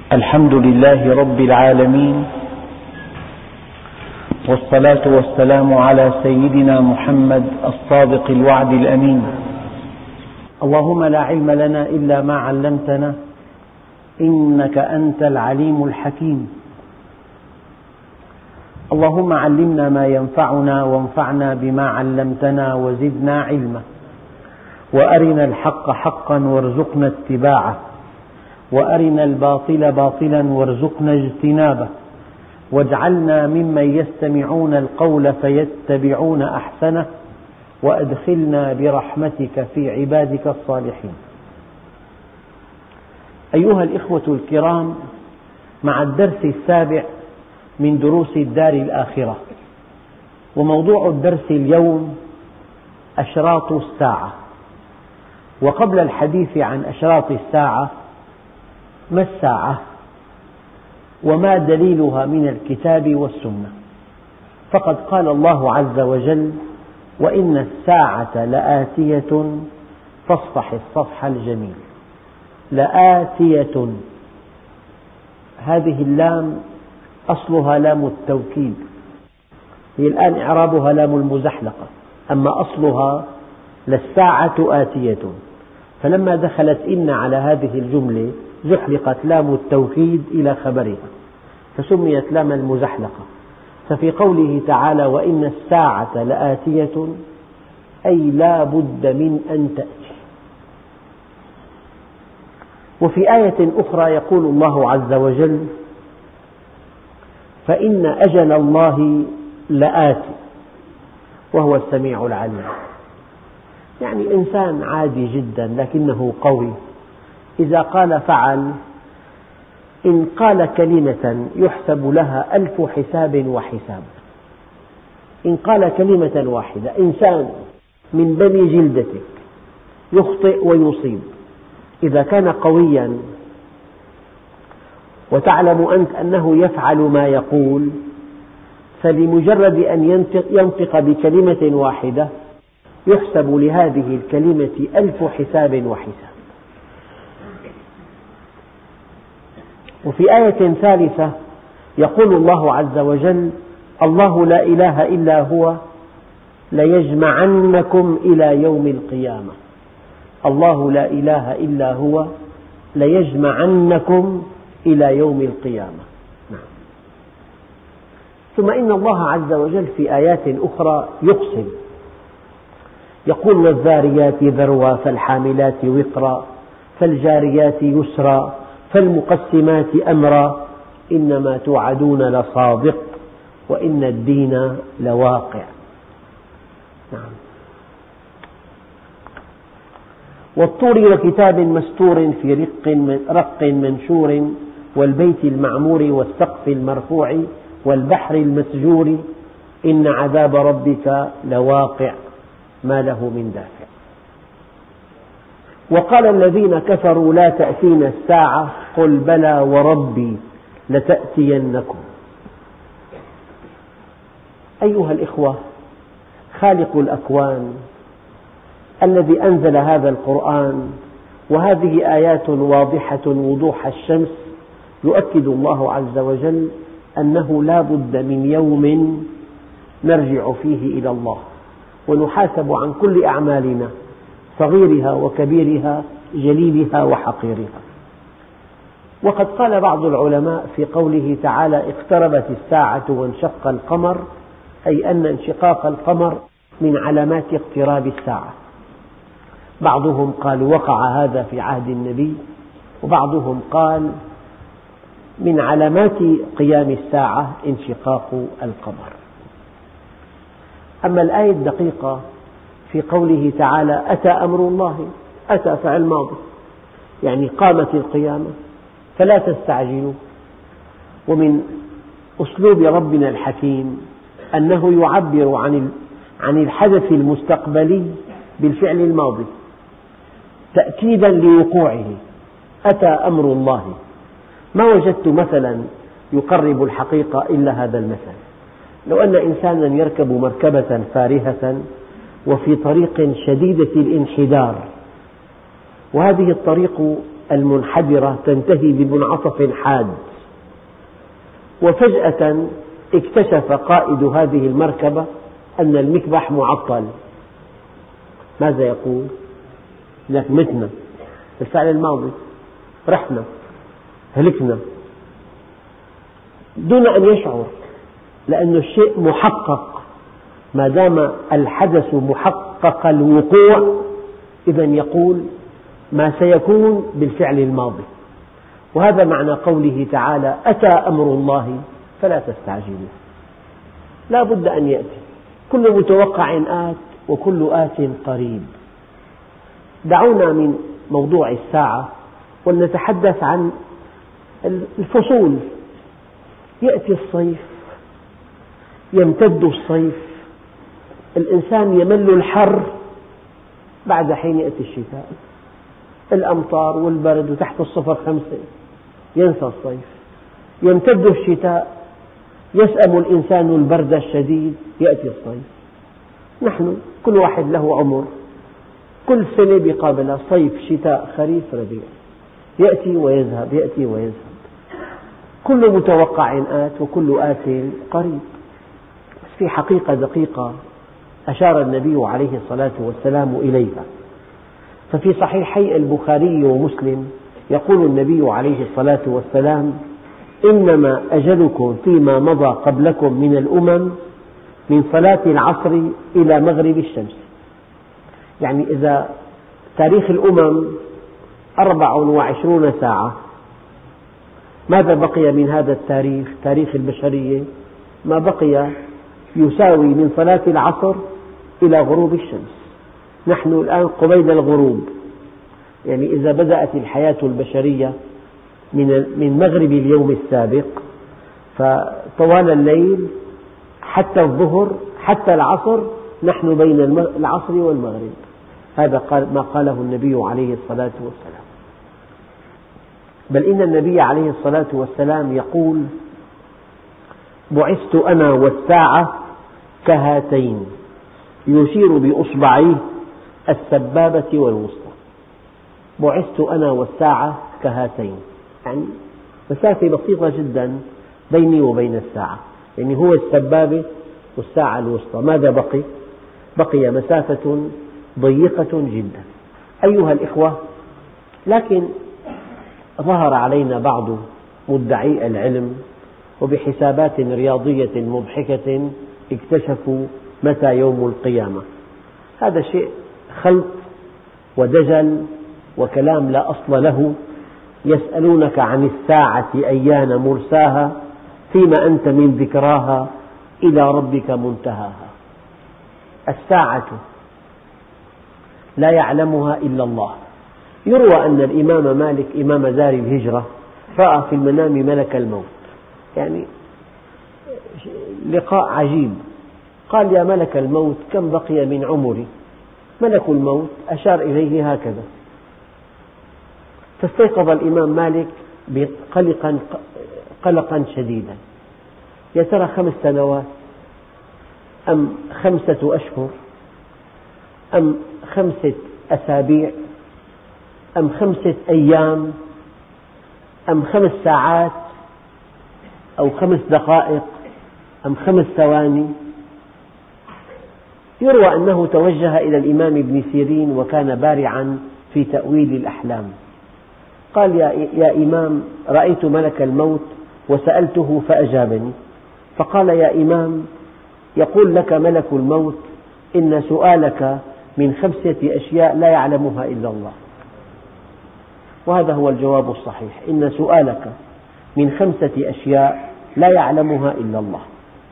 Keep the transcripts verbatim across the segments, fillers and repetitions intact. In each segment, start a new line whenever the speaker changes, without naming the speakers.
الحمد لله رب العالمين، والصلاة والسلام على سيدنا محمد الصادق الوعد الأمين.
اللهم لا علم لنا إلا ما علمتنا إنك أنت العليم الحكيم. اللهم علمنا ما ينفعنا وانفعنا بما علمتنا وزدنا علما، وأرنا الحق حقا وارزقنا اتباعه، وأرنا الباطل باطلا وارزقنا اجتنابه، واجعلنا ممن يستمعون القول فيتبعون أحسنه، وأدخلنا برحمتك في عبادك الصالحين. أيها الإخوة الكرام، مع الدرس السابع من دروس الدار الآخرة، وموضوع الدرس اليوم أشراط الساعة. وقبل الحديث عن أشراط الساعة، ما الساعة؟ وما دليلها من الكتاب والسنة؟ فقد قال الله عز وجل: وإن الساعة لآتية فاصفح الصفح الجميل. لآتية، هذه اللام أصلها لام التوكيد، هي الآن إعرابها لام المزحلقة، أما أصلها للساعة آتية، فلما دخلت إن على هذه الجملة زحلقت لام التوكيد إلى خبرها فسميت لام المزحلقة. ففي قوله تعالى: وإن الساعة لآتية، أي لا بد من أن تأتي. وفي آية أخرى يقول الله عز وجل: فإن أجل الله لآت وهو السميع العليم. يعني إنسان عادي جدا لكنه قوي، إذا قال فعل، إن قال كلمة يحسب لها ألف حساب وحساب. إن قال كلمة واحدة، إنسان من بني جلدتك يخطئ ويصيب، إذا كان قويا وتعلم أنت أنه يفعل ما يقول، فلمجرد أن ينطق بكلمة واحدة يحسب لهذه الكلمة ألف حساب وحساب. وفي آية ثالثة يقول الله عز وجل: الله لا إله إلا هو ليجمعنكم إلى يوم القيامة. الله لا إله إلا هو ليجمعنكم إلى يوم القيامة. نعم. ثم إن الله عز وجل في آيات أخرى يقسم، يقول: والذاريات ذروا فالحاملات وقرا فالجاريات يسرا فالمقسمات أمرا إنما توعدون لصادق وإن الدين لواقع. نعم. والطور وكتاب مستور في رق رق منشور والبيت المعمور والسقف المرفوع والبحر المسجور إن عذاب ربك لواقع ما له من دافع. وقال الذين كفروا: لا تأتينا الساعة، قل بلى وربي لتأتينكم. أيها الإخوة، خالق الأكوان الذي أنزل هذا القرآن وهذه آيات واضحة وضوح الشمس، يؤكد الله عز وجل أنه لا بد من يوم نرجع فيه إلى الله ونحاسب عن كل أعمالنا، صغيرها وكبيرها، جليلها وحقيرها. وقد قال بعض العلماء في قوله تعالى: اقتربت الساعة وانشق القمر، أي أن انشقاق القمر من علامات اقتراب الساعة. بعضهم قال وقع هذا في عهد النبي، وبعضهم قال من علامات قيام الساعة انشقاق القمر. أما الآية الدقيقة في قوله تعالى: أتى أمر الله، أتى فعل ماضي، يعني قامت القيامة، فلا تستعجلوا. ومن أسلوب ربنا الحكيم أنه يعبر عن عن الحدث المستقبلي بالفعل الماضي تأكيدا لوقوعه. أتى أمر الله. ما وجدت مثلا يقرب الحقيقة إلا هذا المثل. لو أن إنسانا يركب مركبة فارهة وفي طريق شديدة الانحدار، وهذه الطريق المنحدرة تنتهي بمنعطف حاد، وفجأة اكتشف قائد هذه المركبة أن المكبح معطل. ماذا يقول؟ لك متنا، الفعل الماضي، رحنا، هلكنا، دون أن يشعر، لأن الشيء محقق. ما دام الحدث محقق الوقوع إذا يقول ما سيكون بالفعل الماضي. وهذا معنى قوله تعالى: أتى أمر الله فلا تستعجلوه. لا بد أن يأتي، كل متوقع آت وكل آت قريب. دعونا من موضوع الساعة ولنتحدث عن الفصول. يأتي الصيف، يمتد الصيف، الإنسان يمل الحر، بعد حين يأتي الشتاء، الأمطار والبرد وتحت الصفر خمسة، ينسى الصيف. يمتد الشتاء، يسأم الإنسان البرد الشديد، يأتي الصيف. نحن كل واحد له عمر، كل سنة بقابلها صيف شتاء خريف ربيع، يأتي ويذهب، يأتي ويذهب. كل متوقع آت وكل آت قريب. بس في حقيقة دقيقة أشار النبي عليه الصلاة والسلام إليها. ففي صحيحي البخاري ومسلم يقول النبي عليه الصلاة والسلام: إنما أجلكم فيما مضى قبلكم من الأمم من صلاة العصر إلى مغرب الشمس. يعني إذا تاريخ الأمم أربع وعشرون ساعة، ماذا بقي من هذا التاريخ؟ تاريخ البشرية ما بقي يساوي من صلاة العصر إلى غروب الشمس. نحن الآن قبيل الغروب، يعني إذا بدأت الحياة البشرية من مغرب اليوم السابق فطوال الليل حتى الظهر حتى العصر نحن بين العصر والمغرب. هذا ما قاله النبي عليه الصلاة والسلام. بل إن النبي عليه الصلاة والسلام يقول: بعثت أنا والساعة كهاتين، يشير بإصبعيه السبابة والوسطى. بعثت أنا والساعة كهاتين، يعني مسافة بسيطة جدا بيني وبين الساعة، يعني هو السبابة والساعة الوسطى. ماذا بقي؟ بقي مسافة ضيقة جدا. أيها الإخوة، لكن ظهر علينا بعض مدعي العلم وبحسابات رياضية مضحكة اكتشفوا متى يوم القيامة. هذا شيء خلط ودجل وكلام لا أصل له. يسألونك عن الساعة أيان مرساها فيما أنت من ذكراها إلى ربك منتهاها. الساعة لا يعلمها إلا الله. يروى أن الإمام مالك إمام دار الهجرة رأى في المنام ملك الموت، يعني لقاء عجيب. قال: يا ملك الموت، كم بقي من عمري؟ ملك الموت أشار إليه هكذا. فاستيقظ الإمام مالك قلقا قلقا شديدا: يا ترى خمس سنوات أم خمسة أشهر أم خمسة أسابيع أم خمسة أيام أم خمس ساعات أو خمس دقائق أم خمس ثواني؟ يروى أنه توجه إلى الإمام ابن سيرين وكان بارعا في تأويل الأحلام. قال: يا, يا إمام، رأيت ملك الموت وسألته فأجابني، فقال: يا إمام، يقول لك ملك الموت إن سؤالك من خمسة أشياء لا يعلمها إلا الله. وهذا هو الجواب الصحيح، إن سؤالك من خمسة أشياء لا يعلمها إلا الله.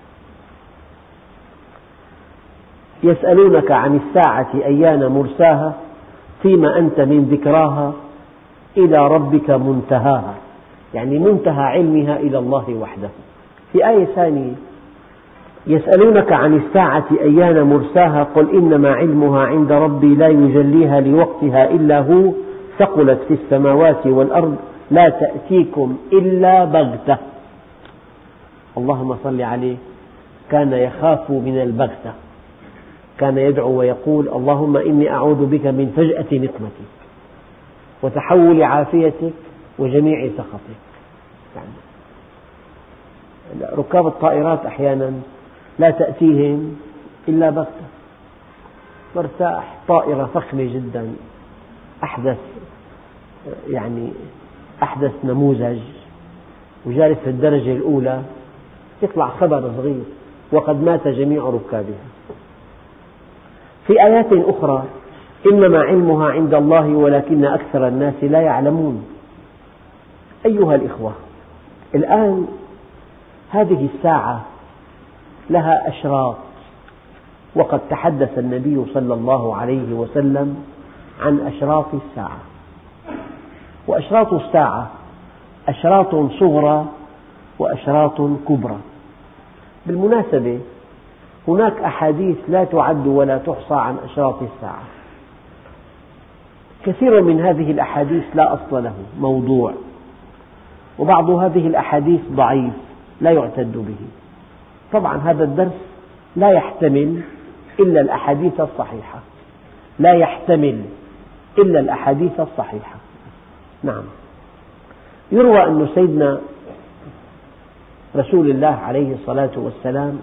يسألونك عن الساعة أيان مرساها فيما أنت من ذكراها إلى ربك منتهاها، يعني منتهى علمها إلى الله وحده. في آية ثانية: يسألونك عن الساعة أيان مرساها قل إنما علمها عند ربي لا يجليها لوقتها إلا هو ثقلت في السماوات والأرض لا تأتيكم إلا بغتة. اللهم صل عليه، كان يخاف من البغتة، كان يدعو ويقول: اللهم إني أعوذ بك من فجأة نقمتك. وتحول عافيتك وجميع سخطك. يعني ركاب الطائرات أحيانا لا تأتيهم إلا بغتة، مرتاح، طائرة فخمة جدا، أحدث يعني أحدث نموذج، وجالس في الدرجة الأولى، يطلع خبر صغير وقد مات جميع ركابها. في آيات أخرى: إنما علمها عند الله ولكن أكثر الناس لا يعلمون. أيها الإخوة، الآن هذه الساعة لها أشراط، وقد تحدث النبي صلى الله عليه وسلم عن أشراط الساعة. وأشراط الساعة أشراط صغرى وأشراط كبرى. بالمناسبة هناك أحاديث لا تعد ولا تحصى عن أشراط الساعة، كثير من هذه الأحاديث لا أصل له، موضوع، وبعض هذه الأحاديث ضعيف لا يعتد به. طبعا هذا الدرس لا يحتمل إلا الأحاديث الصحيحة، لا يحتمل إلا الأحاديث الصحيحة. نعم، يروى أن سيدنا رسول الله عليه الصلاة والسلام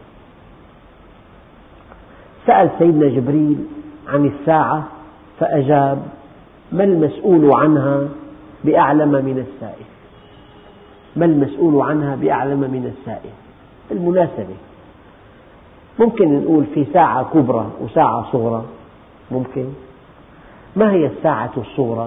سأل سيدنا جبريل عن الساعة فأجاب: ما المسؤول عنها بأعلم من السائل. ما المسؤول عنها بأعلم من السائل. بالمناسبة ممكن نقول في ساعة كبرى وساعة صغرى، ممكن. ما هي الساعة الصغرى؟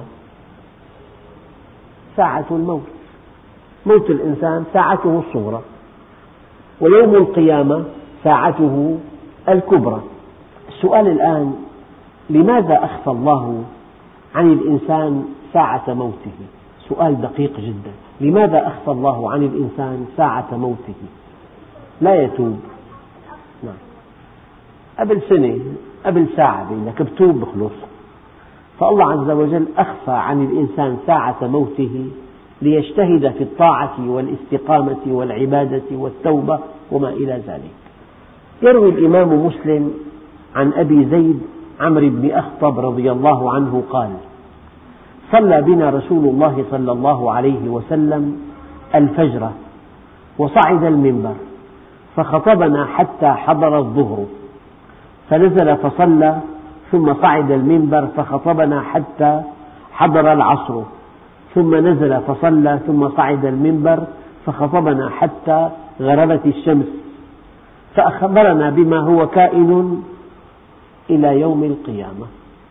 ساعة الموت، موت الإنسان ساعته الصغرى، ويوم القيامة ساعته الكبرى. السؤال الآن: لماذا أخفى الله عن الإنسان ساعة موته؟ سؤال دقيق جدا. لماذا أخفى الله عن الإنسان ساعة موته؟ لا يتوب. نعم. قبل سنة، قبل ساعة بينك بتوب بخلص. فالله عز وجل أخفى عن الإنسان ساعة موته ليجتهد في الطاعة والاستقامة والعبادة والتوبة وما إلى ذلك. يروي الإمام مسلم عن أبي زيد عمرو بن أخطب رضي الله عنه قال: صلى بنا رسول الله صلى الله عليه وسلم الفجر وصعد المنبر فخطبنا حتى حضر الظهر، فنزل فصلى، ثم صعد المنبر فخطبنا حتى حضر العصر، ثم نزل فصلى، ثم صعد المنبر فخطبنا حتى غربت الشمس، فأخبرنا بما هو كائن إلى يوم القيامة،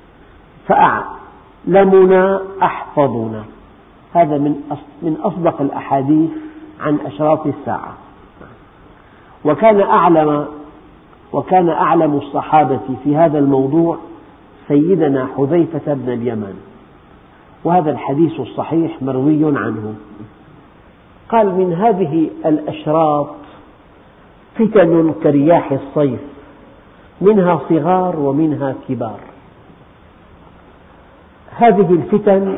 فأعلمنا أحفظنا. هذا من أصدق الأحاديث عن أشراط الساعة. وكان أعلم وكان أعلم الصحابة في هذا الموضوع سيدنا حذيفة بن اليمان، وهذا الحديث الصحيح مروي عنه. قال: من هذه الأشراط فتن كرياح الصيف، منها صغار ومنها كبار. هذه الفتن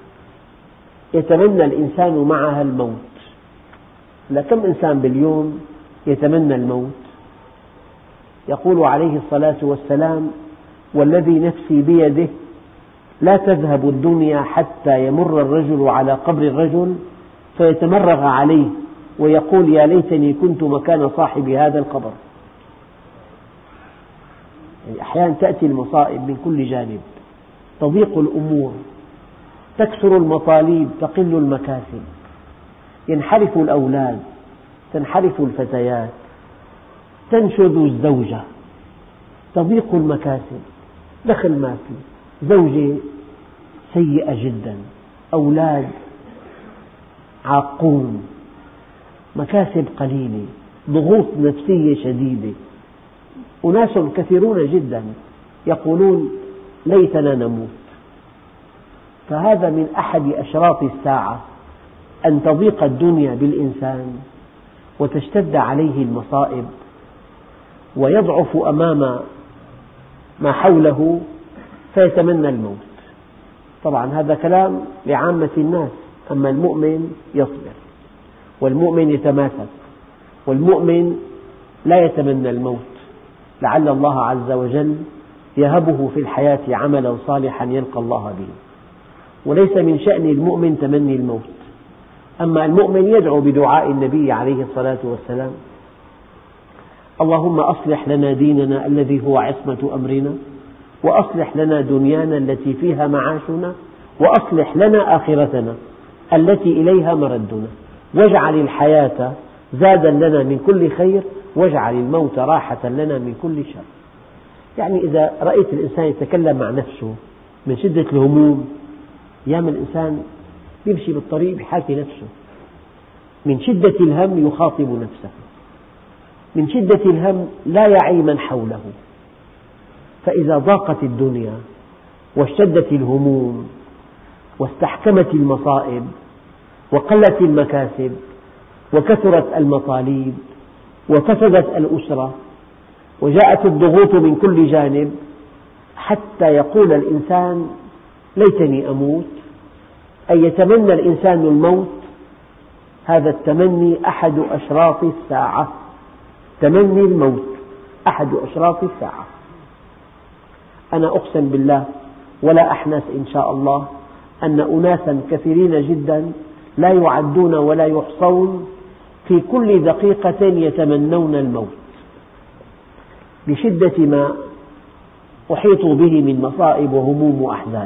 يتمنى الإنسان معها الموت. لكم إنسان باليوم يتمنى الموت؟ يقول عليه الصلاة والسلام: والذي نفسي بيده لا تذهب الدنيا حتى يمر الرجل على قبر الرجل فيتمرغ عليه ويقول: يا ليتني كنت مكان صاحب هذا القبر. يعني أحيانا تأتي المصائب من كل جانب، تضيق الأمور، تكثر المطالب، تقل المكاسب، ينحرف الأولاد، تنحرف الفتيات، تنشد الزوجة، تضيق المكاسب، دخل ما في، زوجة سيئة جدا، أولاد عاقون، مكاسب قليلة، ضغوط نفسية شديدة. أناس كثيرون جدا يقولون: ليتنا نموت. فهذا من أحد أشراط الساعة، أن تضيق الدنيا بالإنسان وتشتد عليه المصائب ويضعف أمام ما حوله فيتمنى الموت. طبعا هذا كلام لعامة الناس، أما المؤمن يصبر، والمؤمن يتماسك، والمؤمن لا يتمنى الموت، لعل الله عز وجل يهبه في الحياة عملا صالحا يلقى الله به. وليس من شأن المؤمن تمني الموت. أما المؤمن يدعو بدعاء النبي عليه الصلاة والسلام: اللهم أصلح لنا ديننا الذي هو عصمة أمرنا، وأصلح لنا دنيانا التي فيها معاشنا، وأصلح لنا آخرتنا التي إليها مردنا، واجعل الحياة زادا لنا من كل خير، واجعل الموت راحة لنا من كل شر. يعني إذا رأيت الإنسان يتكلم مع نفسه من شدة الهموم، أيام الإنسان يمشي بالطريق بحاكي نفسه، من شدة الهم يخاطب نفسه، من شدة الهم لا يعي من حوله. فإذا ضاقت الدنيا واشتدت الهموم واستحكمت المصائب وقلت المكاسب وكثرت المطالب وفسدت الأسرة وجاءت الضغوط من كل جانب، حتى يقول الإنسان ليتني أموت، أي يتمنى الإنسان الموت، هذا التمني أحد أشراط الساعة. تمني الموت أحد أشراط الساعة. أنا أقسم بالله ولا أحنث إن شاء الله أن أناسا كثيرين جدا لا يعدون ولا يحصون في كل دقيقة يتمنون الموت بشدة ما أحيطوا به من مصائب وهموم وأحزان.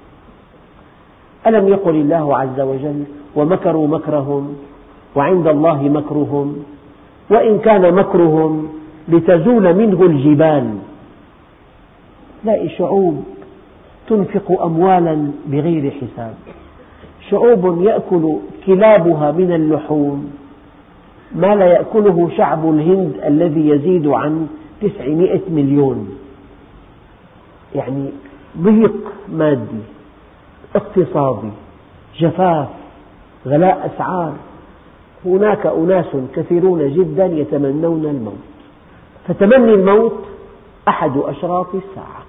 ألم يقل الله عز وجل: ومكروا مكرهم وعند الله مكرهم وإن كان مكرهم لتزول منه الجبال. تلاقي شعوب تنفق أموالا بغير حساب، شعوب يأكل كلابها من اللحوم ما لا يأكله شعب الهند الذي يزيد عن تسعمائة مليون. يعني ضيق مادي، اقتصادي، جفاف، غلاء أسعار. هناك أناس كثيرون جدا يتمنون الموت، فتمني الموت أحد أشراط الساعة.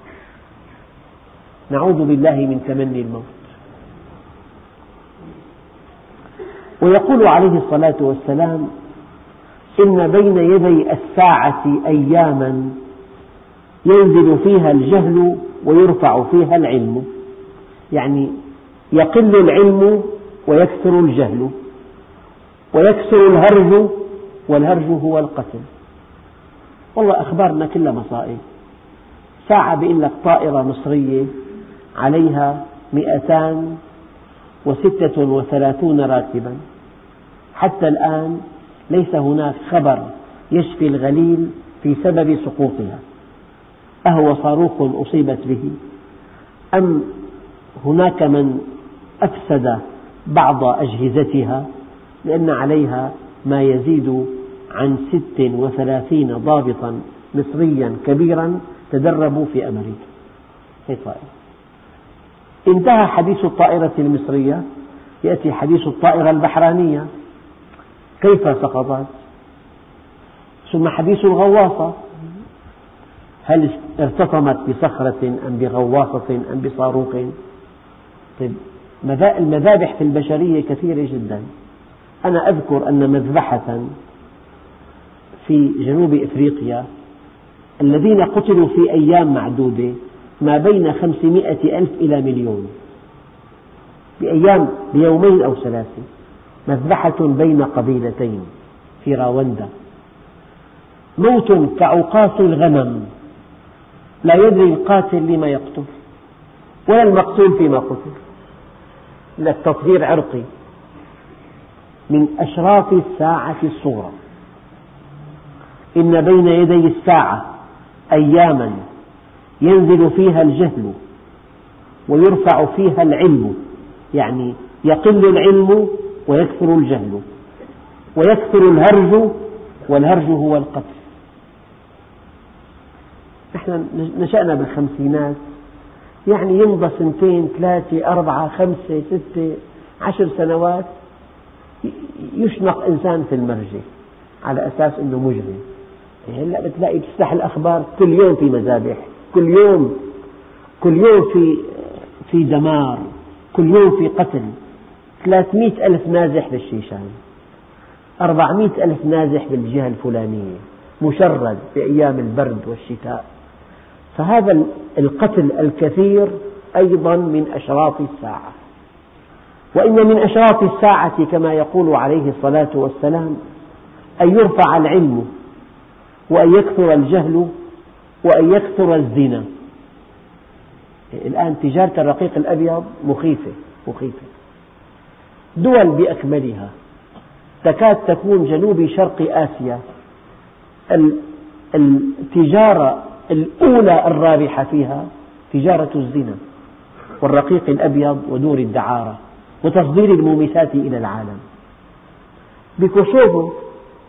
نعوذ بالله من تمني الموت. ويقول عليه الصلاة والسلام: إن بين يدي الساعة أياما ينزل فيها الجهل ويرفع فيها العلم. يعني يقل العلم ويكثر الجهل، ويكثر الهرج، والهرج هو القتل. والله أخبارنا كلها مصائب. ساعة بيقول لك طائرة مصرية عليها مئتان وستة وثلاثون راكبا، حتى الآن ليس هناك خبر يشفي الغليل في سبب سقوطها. أهو صاروخ أصيبت به، أم هناك من أفسد بعض أجهزتها، لأن عليها ما يزيد عن ست وثلاثين ضابطا مصريا كبيرا تدربوا في أمريكا. هي طائرة. انتهى حديث الطائرة المصرية، يأتي حديث الطائرة البحرانية كيف سقطت، ثم حديث الغواصة، هل ارتطمت بصخرة أم بغواصة أم بصاروخ؟ طيب، المذابح في البشرية كثيرة جدا. أنا أذكر أن مذبحة في جنوب إفريقيا الذين قتلوا في أيام معدودة ما بين خمسمائة ألف إلى مليون، بأيام بيومين أو ثلاثة. مذبحة بين قبيلتين في راوندا، موت كعقاص الغنم، لا يدري القاتل لما يقتل ولا المقتول فيما قتل. لك تطهير عرقي. من أشراط الساعة الصغرى. إن بين يدي الساعة أياما ينزل فيها الجهل ويرفع فيها العلم، يعني يقل العلم ويكثر الجهل، ويكثر الهرج، والهرج هو القتل. نحن نشأنا بالخمسينات، يعني يمضى سنتين ثلاثة أربعة خمسة ستة عشر سنوات يشنق إنسان في المرجع على أساس أنه مجرم. هلأ بتلاقي تفتح الأخبار كل يوم في مذابح، كل يوم كل يوم في في دمار، كل يوم في قتل. ثلاثمئة ألف نازح بالشيشان، أربعمئة ألف نازح بالجهة الفلانية، مشرد بأيام البرد والشتاء. فهذا القتل الكثير أيضا من أشراط الساعة. وإن من أشراط الساعة كما يقول عليه الصلاة والسلام أن يرفع العلم وأن يكثر الجهل وأن يكثر الزنا. الآن تجارة الرقيق الأبيض مخيفة مخيفة. دول بأكملها تكاد تكون جنوب شرق آسيا التجارة الأولى الرابحة فيها تجارة الزنا والرقيق الأبيض ودور الدعارة وتصدير المومسات إلى العالم. بكوسوفو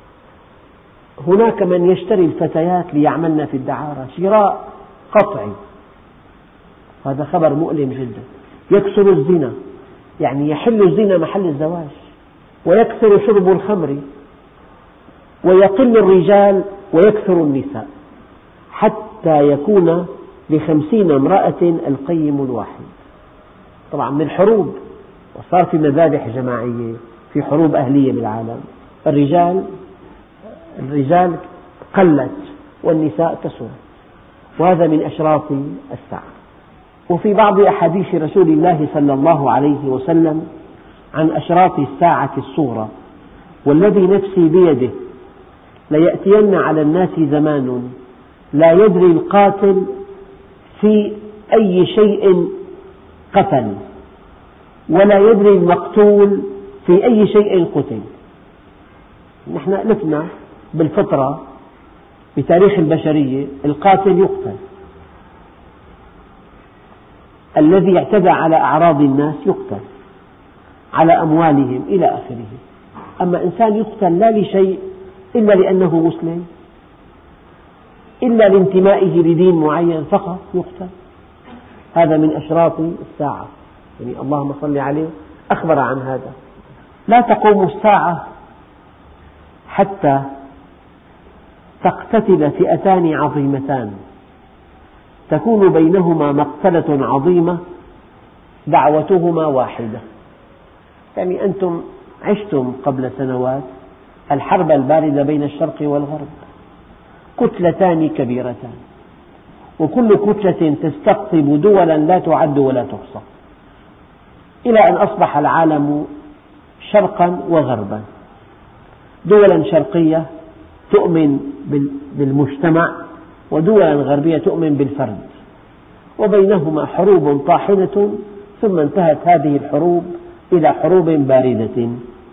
هناك من يشتري الفتيات ليعملن في الدعارة شراء قطعي. هذا خبر مؤلم جدا. يكثر الزنا، يعني يحل الزنا محل الزواج، ويكثر شرب الخمر، ويقل الرجال ويكثر النساء، حتى يكون لخمسين امرأة القيم الواحد. طبعا من الحروب، وصار في مذابح جماعية، في حروب أهلية بالعالم. الرجال الرجال قلت والنساء كثرت، وهذا من أشراط الساعة. وفي بعض أحاديث رسول الله صلى الله عليه وسلم عن أشراط الساعة الصغرى: والذي نفسي بيده ليأتين على الناس زمان لا يدري القاتل في أي شيء قتل ولا يدري المقتول في أي شيء قتل. نحن ألفنا بالفطرة بتاريخ البشرية القاتل يقتل، الذي اعتدى على أعراض الناس يقتل، على أموالهم إلى آخره. أما إنسان يقتل لا لشيء إلا لأنه مسلم، إلا لانتمائه لدين معين فقط يقتل. هذا من أشراط الساعة، يعني اللهم صل عليه أخبر عن هذا. لا تقوم الساعة حتى تقتتل فئتان عظيمتان تكون بينهما مقتلة عظيمة دعوتهما واحدة. يعني أنتم عشتم قبل سنوات الحرب الباردة بين الشرق والغرب، كتلتان كبيرتان، وكل كتلة تستقطب دولا لا تعد ولا تحصى، إلى أن أصبح العالم شرقا وغربا. دولا شرقية تؤمن بالمجتمع، ودولا غربية تؤمن بالفرد، وبينهما حروب طاحنة، ثم انتهت هذه الحروب إلى حروب باردة،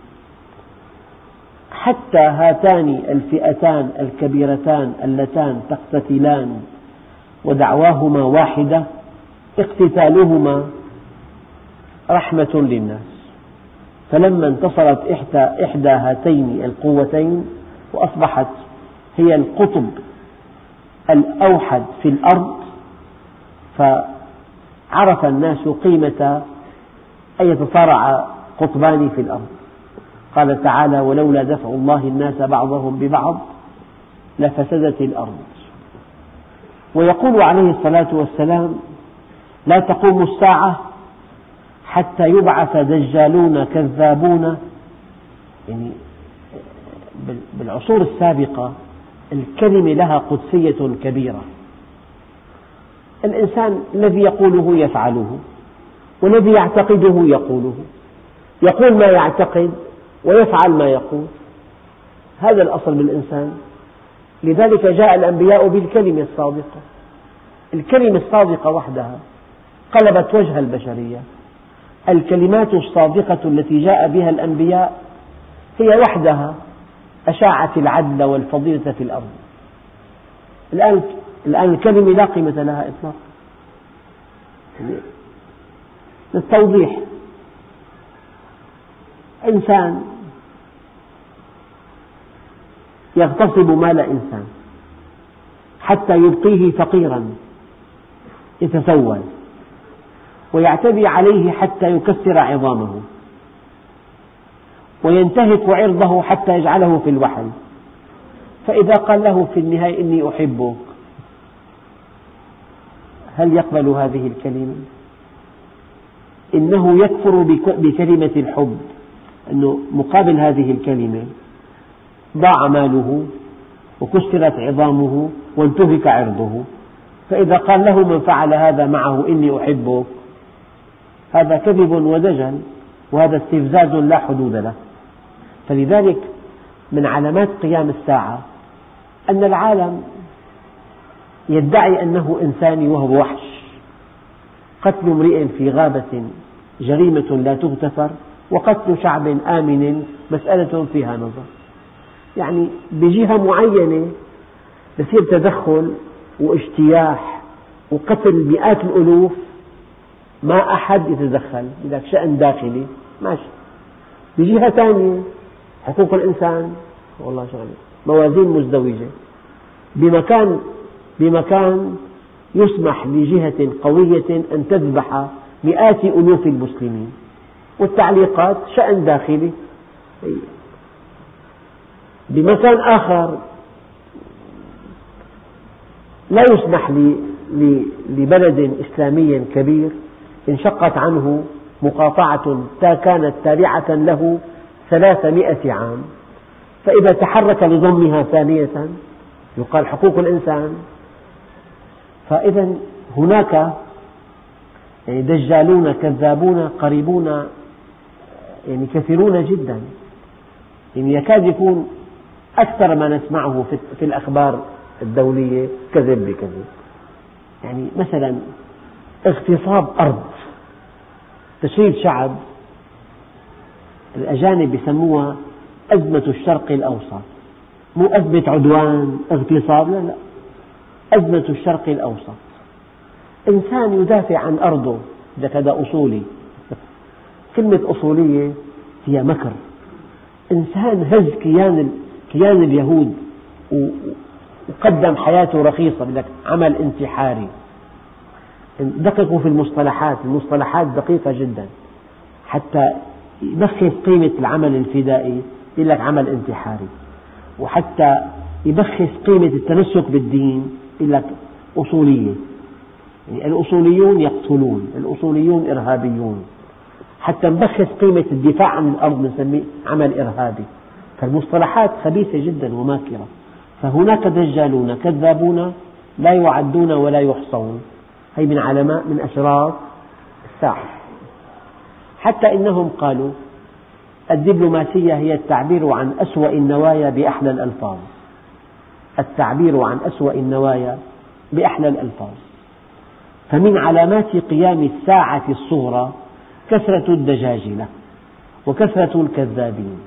حتى هاتان الفئتان الكبيرتان اللتان تقتتلان ودعواهما واحدة اقتتالهما رحمة للناس. فلما انتصرت إحدى, إحدى هاتين القوتين وأصبحت هي القطب الأوحد في الأرض، فعرف الناس قيمة أن يتصارع قطبان في الأرض. قال تعالى: ولولا دفع الله الناس بعضهم ببعض لفسدت الأرض. ويقول عليه الصلاة والسلام: لا تقوم الساعة حتى يبعث دجالون كذابون. يعني بالعصور السابقة الكلمة لها قدسية كبيرة. الإنسان الذي يقوله يفعله، والذي يعتقده يقوله، يقول ما يعتقد ويفعل ما يقول. هذا الأصل بالإنسان. لذلك جاء الأنبياء بالكلمة الصادقة. الكلمة الصادقة وحدها قلبت وجه البشرية. الكلمات الصادقة التي جاء بها الأنبياء هي وحدها أشاعت العدل والفضيلة في الأرض. الآن الآن الكلمة لا قيمة لها إطلاقا. للتوضيح: إنسان يغتصب مال إنسان حتى يبقيه فقيرا يتسول، ويعتدي عليه حتى يكسر عظامه، وينتهك عرضه حتى يجعله في الوحل. فإذا قال له في النهاية إني أحبك، هل يقبل هذه الكلمة؟ إنه يكفر بكلمة الحب، أنه مقابل هذه الكلمة ضاع ماله وكسرت عظامه وانتهك عرضه. فإذا قال له من فعل هذا معه إني أحبك، هذا كذب ودجل. وهذا استفزاز لا حدود له. فلذلك من علامات قيام الساعة أن العالم يدعي أنه إنساني وهو وحش. قتل امرئ في غابة جريمة لا تغتفر، وقتل شعب آمن مسألة فيها نظر. يعني بجهة معينة يصير تدخل واجتياح وقتل مئات الألوف، ما أحد يتدخل، لذلك شأن داخلي ماشي. بجهة ثانية حقوق الإنسان والله شغله موازين مزدوجة، بمكان بمكان يسمح لجهة قوية أن تذبح مئات ألوف المسلمين، والتعليقات شأن داخلي. بمكان آخر لا يسمح لبلد إسلامي كبير انشقت عنه مقاطعة كانت تابعة له ثلاثمئة عام، فإذا تحرك لضمها ثانية يقال حقوق الإنسان. فإذا هناك يعني دجالون كذابون قريبون، يعني كثيرون جدا، يعني يكاد يكون أكثر ما نسمعه في الأخبار الدولية كذب بكذب. يعني مثلا اغتصاب أرض، تشريد شعب، الأجانب يسموها أزمة الشرق الأوسط، مو أزمة عدوان اغتصاب، لا لا، أزمة الشرق الأوسط. إنسان يدافع عن أرضه، هذا أصولي. كلمة أصولية هي مكر. إنسان هز كيان كيان اليهود وقدم حياته رخيصة، بدك عمل انتحاري. دققوا في المصطلحات، المصطلحات دقيقة جدا، حتى يبخس قيمة العمل الفدائي يقول لك عمل انتحاري، وحتى يبخس قيمة التمسك بالدين يقول لك أصولية. يعني الأصوليون يقتلون، الأصوليون إرهابيون، حتى نبخس قيمة الدفاع عن الأرض نسميه عمل إرهابي. فالمصطلحات خبيثة جدا وماكرة. فهناك دجالون كذابون لا يعدون ولا يحصون، هي من علامات من أشراط الساعة. حتى إنهم قالوا الدبلوماسية هي التعبير عن أسوأ النوايا بأحلى الألفاظ، التعبير عن أسوأ النوايا بأحلى الألفاظ. فمن علامات قيام الساعة الصغرى كثرة الدجاجلة وكثرة الكذابين.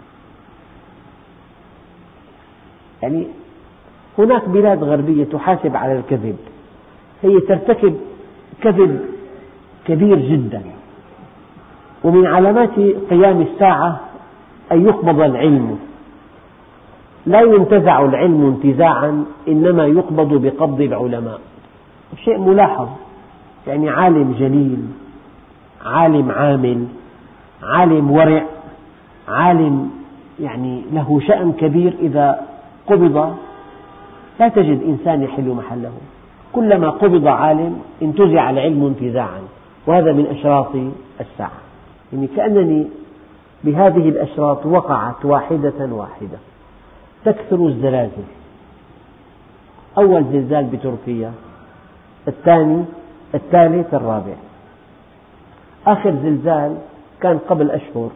يعني هناك بلاد غربية تحاسب على الكذب، هي ترتكب كذب كبير جدا. ومن علامات قيام الساعة أن يقبض العلم، لا ينتزع العلم انتزاعا، إنما يقبض بقبض العلماء. شيء ملاحظ، يعني عالم جليل، عالم عامل، عالم ورع، عالم يعني له شأن كبير، إذا قبض لا تجد إنسان يحل محله. كلما قبض عالم انتزع العلم انتزاعا، وهذا من أشراط الساعة. يعني كأنني بهذه الأشراط وقعت واحدة واحدة. تكثر الزلازل، أول زلزال بتركيا، الثاني، الثالث، الرابع. آخر زلزال كان قبل أشهر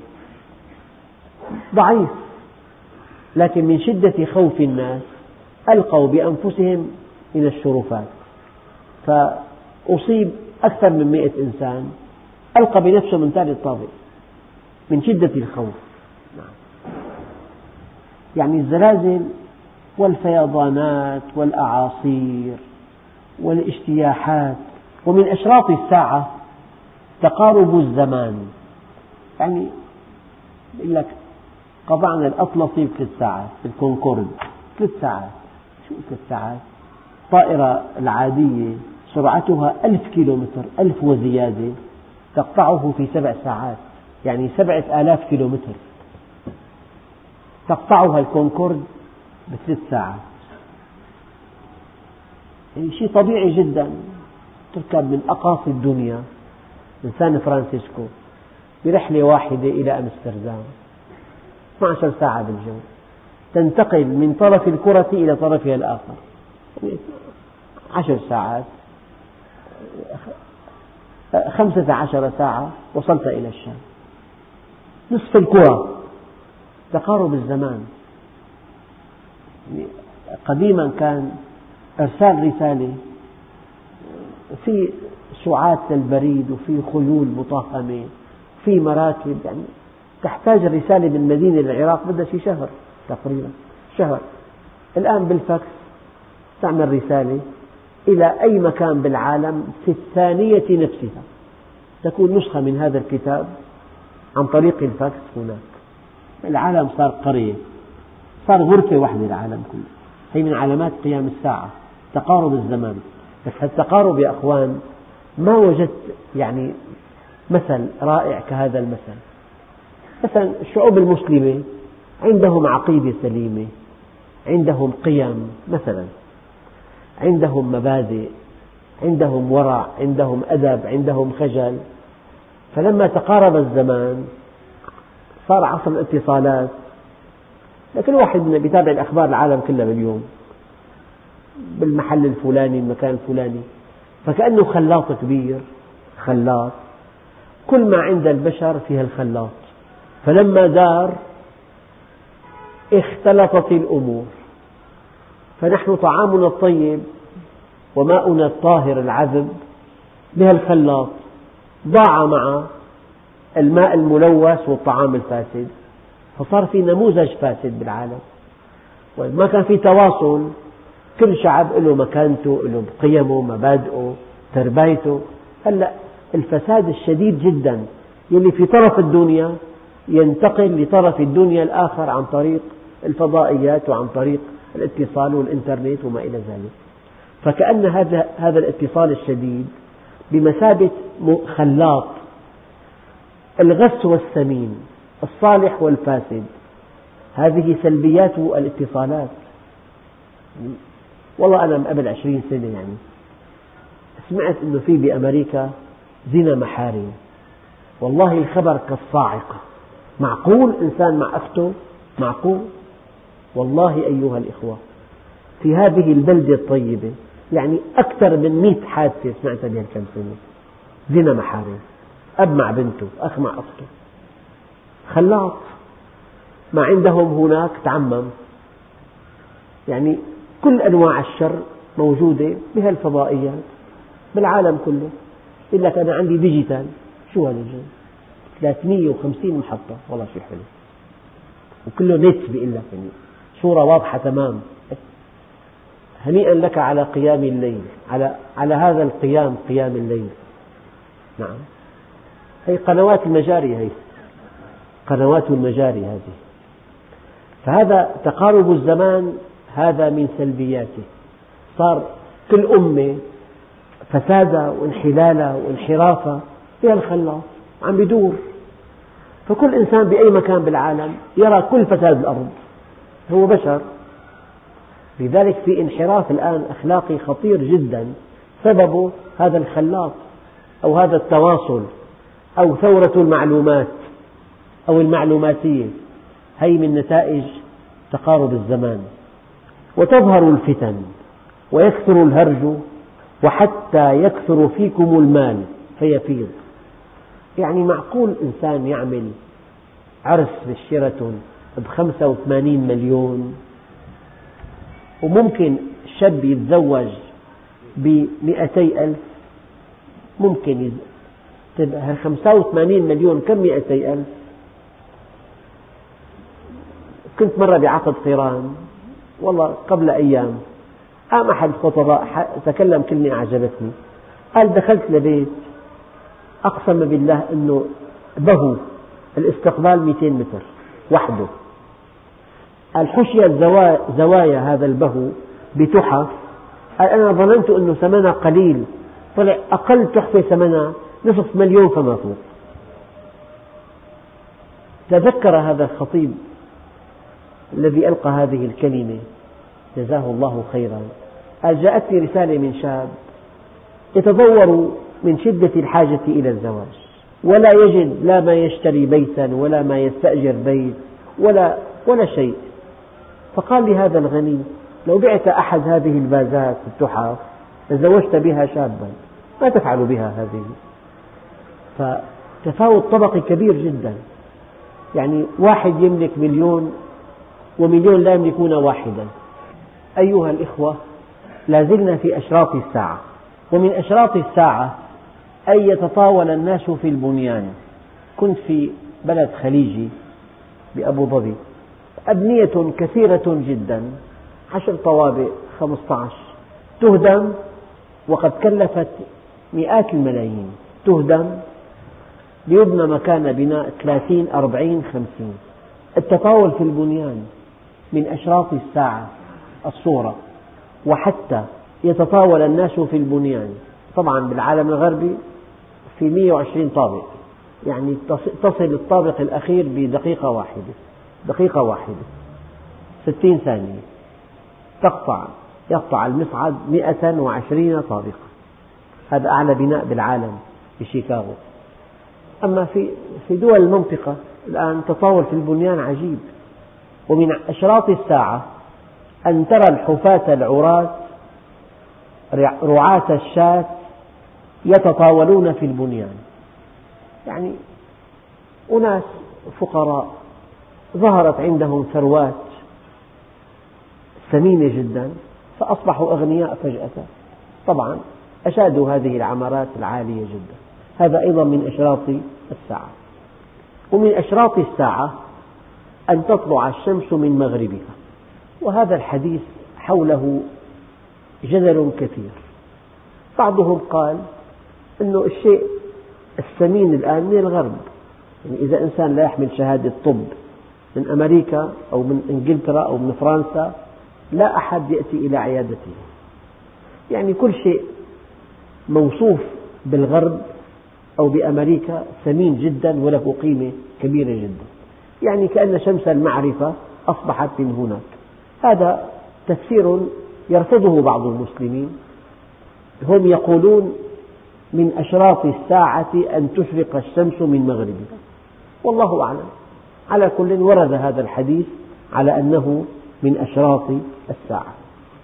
ضعيف، لكن من شدة خوف الناس ألقوا بأنفسهم من الشرفات، فأصيب أكثر من مئة إنسان، ألقى بنفسه من ثالث طابق من شدة الخوف. يعني الزلازل والفيضانات والأعاصير والاجتياحات. ومن أشراط الساعة تقارب الزمان، يعني يقول لك قطعنا الأطلسي بثلاث ساعات، الكونكورد ثلاث ساعات. شو ثلاث ساعات؟ الطائرة العادية سرعتها ألف كيلومتر، ألف وزيادة، تقطعه في سبع ساعات، يعني سبعة آلاف كيلومتر تقطعها الكونكورد بثلاث ساعات. يعني شيء طبيعي جدا. تركب من أقاصي الدنيا من سان فرانسيسكو برحلة واحدة إلى أمستردام، اثنتي عشرة ساعة بالجو، تنتقل من طرف الكرة إلى طرفها الآخر، عشر ساعات، خمسة عشر ساعة وصلت إلى الشام. نصف الكرة. تقارب الزمان. قديما كان إرسال رسالة في سعات للبريد وفي خيول مطاقمة وفي مراكب، يعني تحتاج الرسالة من مدينة للعراق بدها شي شهر تقريبا، شهر. الآن بالفاكس تعمل رسالة إلى أي مكان بالعالم في الثانية نفسها، تكون نسخة من هذا الكتاب عن طريق الفاكس هناك. العالم صار قرية، صار غرفة واحدة العالم كله. هي من علامات قيام الساعة، تقارب الزمان. بس هالتقارب يا أخوان ما وجدت يعني مثل رائع كهذا المثل. مثلا الشعوب المسلمة عندهم عقيدة سليمة، عندهم قيم مثلا، عندهم مبادئ، عندهم ورع، عندهم أدب، عندهم خجل. فلما تقارب الزمان صار عصر الاتصالات، لكن واحد منا بيتابع الأخبار العالم كلها باليوم بالمحل الفلاني المكان الفلاني، فكأنه خلاط كبير، خلاط كل ما عند البشر في هالخلاط. فلما دار اختلطت الأمور، فنحن طعامنا الطيب وماؤنا الطاهر العذب بهالخلاط ضاع مع الماء الملوث والطعام الفاسد، فصار في نموذج فاسد بالعالم. وما كان في تواصل، كل شعب له مكانته، له قيمه، مبادئه، تربيته. هلأ الفساد الشديد جدا يلي في طرف الدنيا ينتقل لطرف الدنيا الآخر عن طريق الفضائيات وعن طريق الاتصال والإنترنت وما إلى ذلك. فكأن هذا هذا الاتصال الشديد بمثابة خلاط، الغث والسمين، الصالح والفاسد، هذه سلبيات الاتصالات. والله أنا قبل عشرين سنة يعني سمعت أنه في بأمريكا زنا محارم، والله الخبر كالصاعقة. معقول إنسان مع أخته؟ معقول؟ والله أيها الإخوة في هذه البلدة الطيبة يعني أكثر من مئة حادثة سمعتها بهالكم سنة، زنا محارم، أب مع بنته، أخ مع أخته، خلاط. ما عندهم هناك تعمم، يعني كل أنواع الشر موجودة بهالفضائيات بالعالم كله. يقول لك أنا عندي ديجيتال، شو هذا الجو؟ ثلاثمئة وخمسين محطة، والله شيء حلو، وكله نت بيقول لك، يعني صورة واضحة تمام. هنيئا لك على قيام الليل، على على هذا القيام، قيام الليل. نعم، هي قنوات المجاري، هي قنوات المجاري هذه. فهذا تقارب الزمان هذا من سلبياته. صار كل أمة فسادها وانحلالها وانحرافها فيها الخلاط عم بيدور، فكل إنسان بأي مكان بالعالم يرى كل فساد الأرض، هو بشر. لذلك في انحراف الآن أخلاقي خطير جدا سببه هذا الخلاط أو هذا التواصل أو ثورة المعلومات أو المعلوماتية. هي من نتائج تقارب الزمان. وتظهر الفتن ويكثر الهرج وحتى يكثر فيكم المال فيفيض. يعني معقول إنسان يعمل عرس بالشيراتون بخمسة وثمانين مليون، وممكن شاب يتزوج بمئتي ألف، ممكن تبقى خمسة وثمانين مليون كم مئتي ألف. كنت مرة بعقد قران والله قبل أيام، قام أحد الخطباء تكلم كلمة أعجبتني، قال دخلت لبيت أقسم بالله أنه بهو الاستقبال مئتين متر وحده، قال حشيت زوايا هذا البهو بتحف، قال أنا ظننت أنه ثمنها قليل، طلع أقل تحفة ثمنها نصف مليون فما فوق. تذكر هذا الخطيب الذي ألقى هذه الكلمة جزاه الله خيرا، قال جاءتني رسالة من شاب يتضور من شدة الحاجة إلى الزواج، ولا يجد لا ما يشتري بيتا ولا ما يستأجر بيت ولا, ولا شيء. فقال لي هذا الغني لو بعت أحد هذه الفازات التحف تزوجت بها شابا، ما تفعل بها هذه؟ فتفاوت طبقي كبير جدا. يعني واحد يملك مليون ومليون لا يملكون واحدا. أيها الإخوة، لازلنا في أشراط الساعة، ومن أشراط الساعة أن يتطاول الناس في البنيان. كنت في بلد خليجي بأبو ظبي، أبنية كثيرة جدا، عشر طوابق خمسة عشر تهدم، وقد كلفت مئات الملايين، تهدم ليبنى مكان بناء ثلاثين أربعين خمسين. التطاول في البنيان من أشراط الساعة الصورة. وحتى يتطاول الناس في البنيان، طبعا بالعالم الغربي في مئة وعشرين طابق، يعني تصل الطابق الأخير بدقيقة واحدة، دقيقة واحدة ستين ثانية تقطع يقطع المصعد مئة وعشرين طابقا. هذا أعلى بناء بالعالم في شيكاغو. أما في في دول المنطقة الآن تطاول في البنيان عجيب. ومن أشراط الساعة أن ترى الحفاة العراة رعاة الشاة يتطاولون في البنيان. يعني أناس فقراء ظهرت عندهم ثروات ثمينة جدا فأصبحوا أغنياء فجأة، طبعا أشادوا هذه العمارات العالية جدا. هذا أيضا من أشراط الساعة. ومن أشراط الساعة أن تطلع الشمس من مغربها، وهذا الحديث حوله جدل كثير. بعضهم قال أنه الشيء الثمين الآن من الغرب، يعني إذا إنسان لا يحمل شهادة طب من أمريكا أو من إنجلترا أو من فرنسا لا أحد يأتي إلى عيادته. يعني كل شيء موصوف بالغرب أو بأمريكا ثمين جدا وله قيمة كبيرة جدا، يعني كأن شمس المعرفة أصبحت من هناك. هذا تفسير يرفضه بعض المسلمين. هم يقولون من أشراط الساعة أن تشرق الشمس من مغربها، والله أعلم. على كل ورد هذا الحديث على أنه من أشراط الساعة.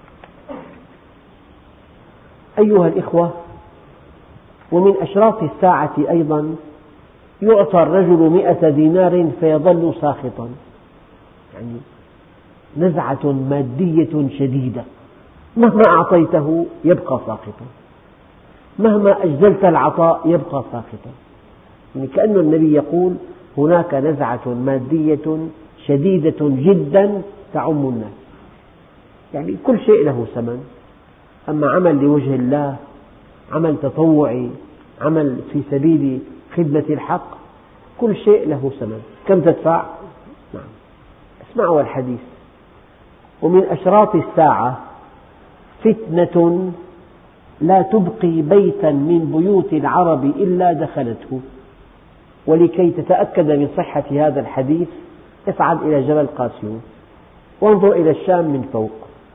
أيها الإخوة، ومن أشراط الساعة أيضا يعطى الرجل مئة دينار فيظل ساخطا، يعني نزعة مادية شديدة، مهما أعطيته يبقى ساخطا، مهما أجزلت العطاء يبقى ساخطا. يعني كأن النبي يقول هناك نزعة مادية شديدة جدا تعم الناس. يعني كل شيء له ثمن، أما عمل لوجه الله، عمل تطوعي، عمل في سبيل خدمة الحق، كل شيء له ثمن. كم تدفع؟ نعم. اسمعوا الحديث. ومن أشراط الساعة فتنة لا تبقي بيتا من بيوت العرب إلا دخلته. ولكي تتأكد من صحة هذا الحديث اصعد إلى جبل قاسيون وانظر إلى الشام من فوق.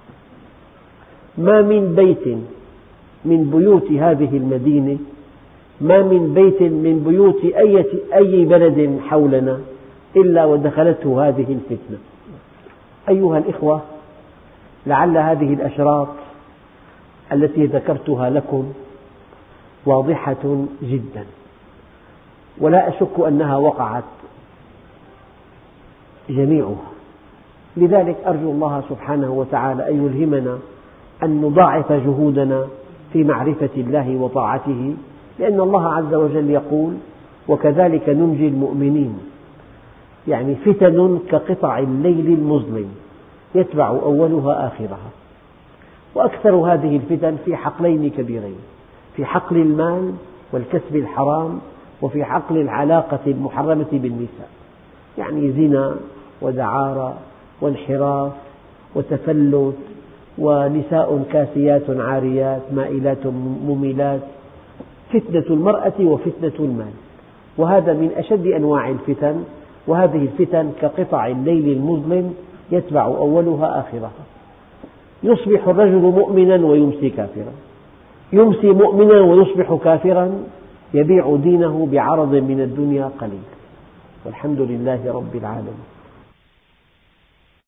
ما من بيت من بيوت هذه المدينة، ما من بيت من بيوت أي أي بلد حولنا إلا ودخلته هذه الفتنة. أيها الإخوة، لعل هذه الأشراط التي ذكرتها لكم واضحة جدا، ولا أشك أنها وقعت جميعها. لذلك أرجو الله سبحانه وتعالى أن يلهمنا أن نضاعف جهودنا في معرفة الله وطاعته، لأن الله عز وجل يقول وكذلك ننجي المؤمنين. يعني فتن كقطع الليل المظلم يتبع أولها آخرها. وأكثر هذه الفتن في حقلين كبيرين، في حقل المال والكسب الحرام، وفي حقل العلاقة المحرمة بالنساء، يعني زنا ودعارة وانحراف وتفلت ونساء كاسيات عاريات مائلات مميلات، فتنة المرأة وفتنة المال. وهذا من أشد أنواع الفتن، وهذه الفتن كقطع الليل المظلم يتبع أولها آخرها. يصبح الرجل مؤمنا ويمسي كافرا، يمسي مؤمنا ويصبح كافرا، يبيع دينه بعرض من الدنيا قليل. والحمد لله رب العالمين.